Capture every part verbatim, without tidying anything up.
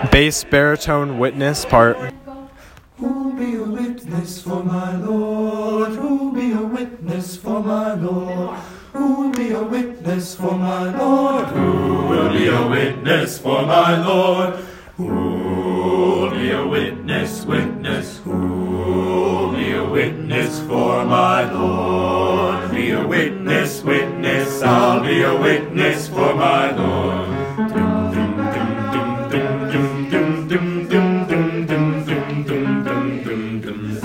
Bass baritone witness part. Who'll be a witness for my Lord? Who'll be a witness for my Lord? Who'll be a witness for my Lord? Who will be a witness for my Lord? Who'll be a witness, witness? Who'll be a witness for my Lord? Be a witness, witness. I'll be a witness for my Lord. Dum, dum, dum, dum, dum, dum, dum, dum, dum, dum, dum, dum, dum, dum, dum,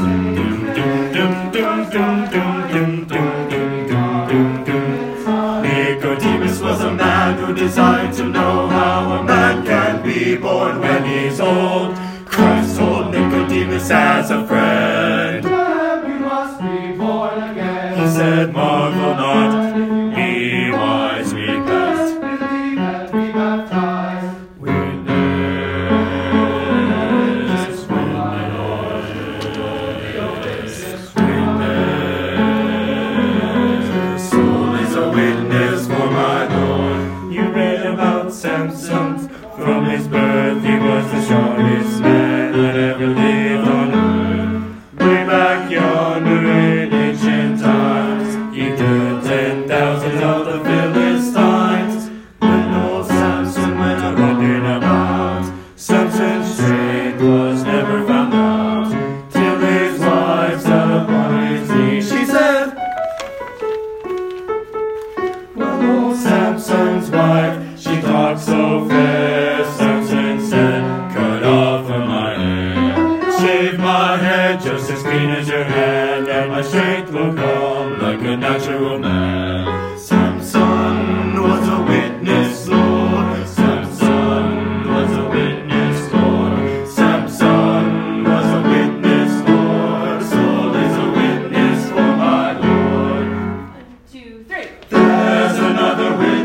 Nicodemus was a man who desired to know how a man can be born when he's old. Christ told Nicodemus as a friend, "We must be born again." He said, "Marvel not, be wise, repent, believe and be baptized." Witness, witness, witness. Soul is a witness for my Lord. You read about Samson. From his birth he was the strongest man that ever lived on earth. Way back yonder in ancient times, he killed ten thousand of the Philistines. When old Samson went a-running about, Samson's strength was never found out, till his wife sat upon his knee. She said, well, old Samson's wife, she talked so fair. Samson said, cut off of my hair, shave my head just as clean as your hand, and my strength will come like a natural man. Samson was a witness, Lord. Samson was a witness, Lord. Samson was a witness, Lord. Soul is a witness for my Lord. One, two, three. There's another witness.